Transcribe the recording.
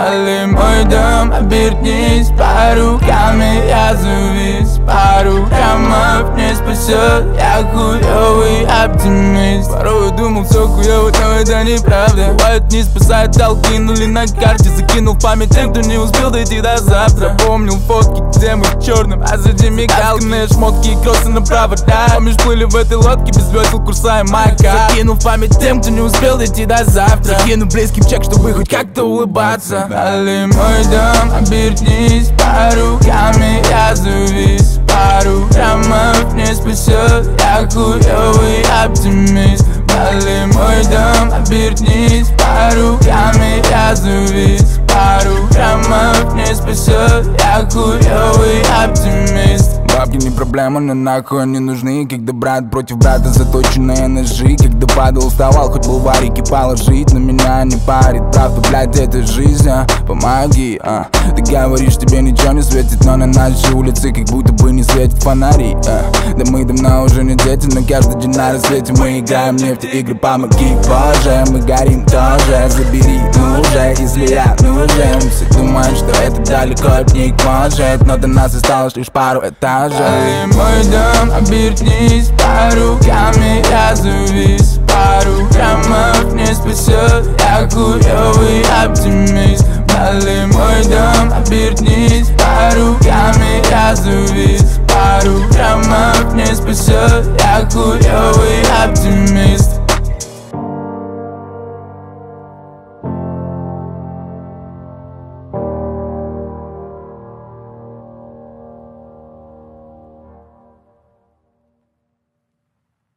Дали мой дом, обернись, по руками я завис. Пару граммов не спасет, я хуёвый оптимист. Порой думал, все хуёво, но это неправда. Бывает, не спасает, толкинули на карте. Закинул в память тех, кто не успел дойти до завтра. Помнил фотки, где мы в черном, а за мигалками шмотки и кроссы на провода. Помнишь, плыли в этой лодке без весел, курсаем маяка. Закинул в память тем, кто не успел дойти до завтра. Закину близким чек, чтобы хоть как-то улыбаться. Дали мой дом, обернись, по руками я завис. Пару граммов не спасет, я хуёвый оптимист. Дали мой дом, обернись, по руками я завис. Пару граммов не спасет, я хуёвый оптимист. Бабки не проблема, но нахуй они нужны. Когда брат против брата, заточенные ножи. Когда падал, уставал, хоть был в варике положить. На меня не парит, правда, блядь, это жизнь, помоги, Ты говоришь, тебе ничего не светит, но на нашей улице как будто бы не светит фонари, Да мы давно уже не дети, но каждый день на рассвете мы играем в нефтеигры, помоги, боже. Мы горим тоже, забери, ну уже, если я нужен. Все думают, что это далеко от них может, но до нас осталось лишь пару этажей. Дали мой дом, обернись, по руками я завис. Пару граммов не спасет, я хуёвый оптимист. Дали мой дом, обернись, по руками я завис. Пару граммов не спасет, я хуёвый оптимист.